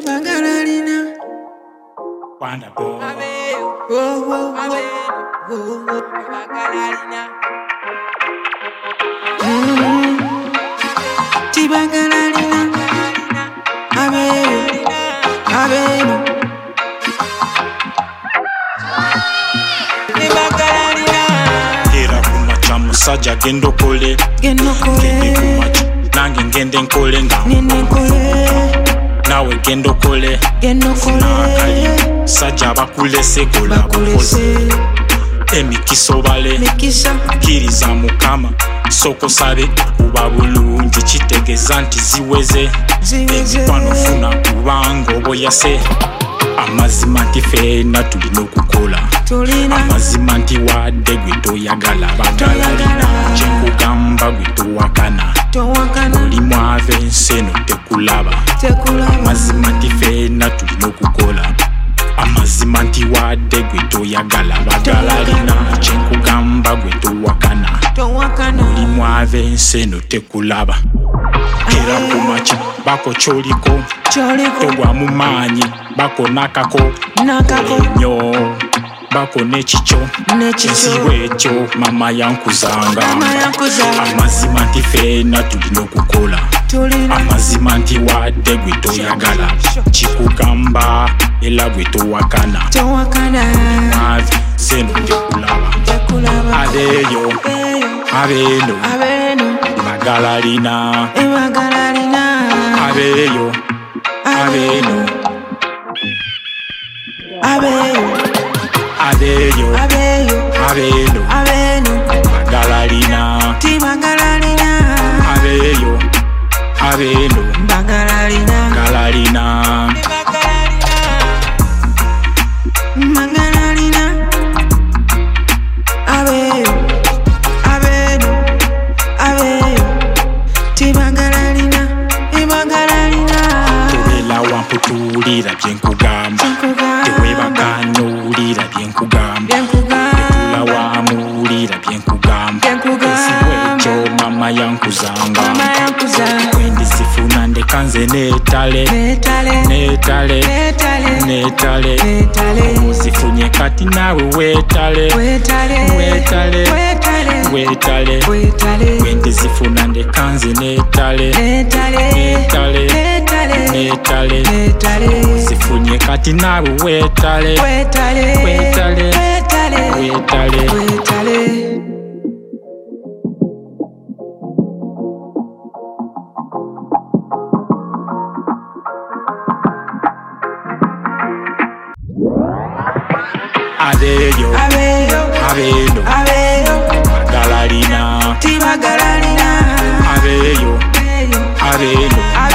Ebagaralina. Wonderful. Ebagaralina. Tibagaralina. Abeno. Ebagaralina. Era kumacha musajja gendo kole. Gende kumacha nange ngende nkole nga nawe gendo kole nakali sajja bakulese kola bukozi emikiso bale kiriza mukama soko sabe kuba bulungi kitegeza nti ziweze ebikwano funa kubanga oboyase amazima nti fena tulina okukola amazima nti wadde gwe toyagala bagalalina kyenkugamba gwe towakana oli mwave enseno tekulaba amazima nti fena tulina okukola amazima nti wadde gwe toyagala bagalalina kyenkugamba gwe towakana oli mwave enseno tekulaba era kumachi bako choliko togwa mu maanyi bako nakako nyo bako nechicho ensiwe ekyo mama yankuzanga amazima nti fena tulina okukola amazima nti wadde gwe toyagala kikugamba era gwe towakana mwavi seno tekulaba abeeyo abeeno Ebagaralina. Abeyo. Abeno. Ebagaralina. Abeyo. Abeno. Galalina. Tewela byenkugamba tewebaganyulira byenkugamba tula wamuwulira byenkugamba esiwe ekyo mama yankuzanga wendizifuna ndeka nze neetale omuzifunye kati naawe weetale wendizifuna ndeka nze neetale omuzifunye kati naawe weetale Abeyo. Ebagaralina. Abeyo.